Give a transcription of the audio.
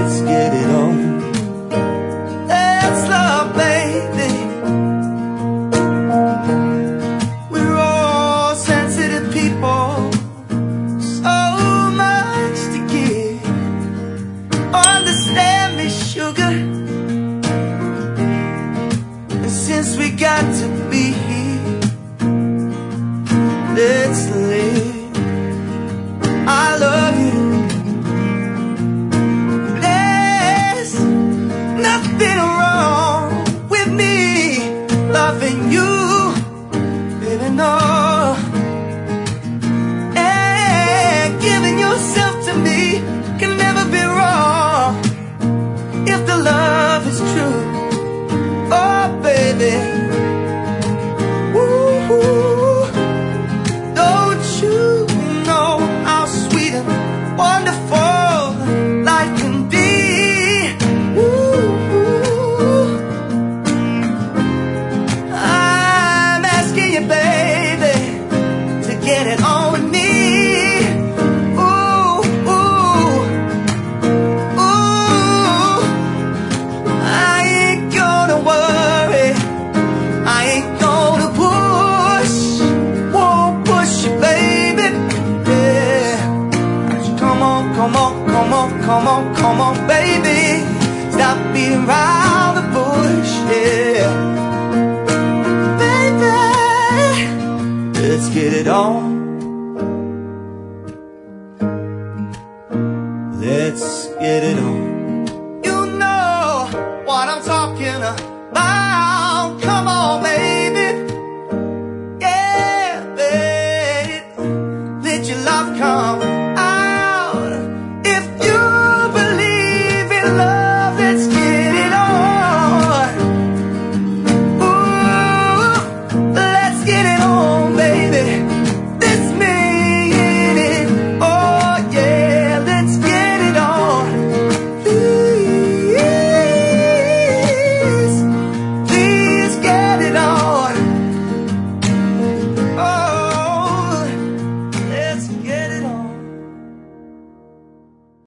let's get it on. Let's love, baby. We're all sensitive people, so much to give. Understand me, sugar. And since we got to be here, let's live. I love you. There's nothing wrong with me loving you, baby, no. And giving yourself to me can never be wrong if the love is true. Oh, baby. Ooh, don't you know how sweet and wonderful life can be? Ooh, I'm asking you, baby, to get it on with me. Ooh, ooh, ooh, I ain't gonna worry, I ain't gonna push, won't push you, baby. Yeah, so come on, come on, come on, come on, come on, baby. Stop being round the bush, yeah. Baby, let's get it on. Let's get it on. You know what I'm talking about.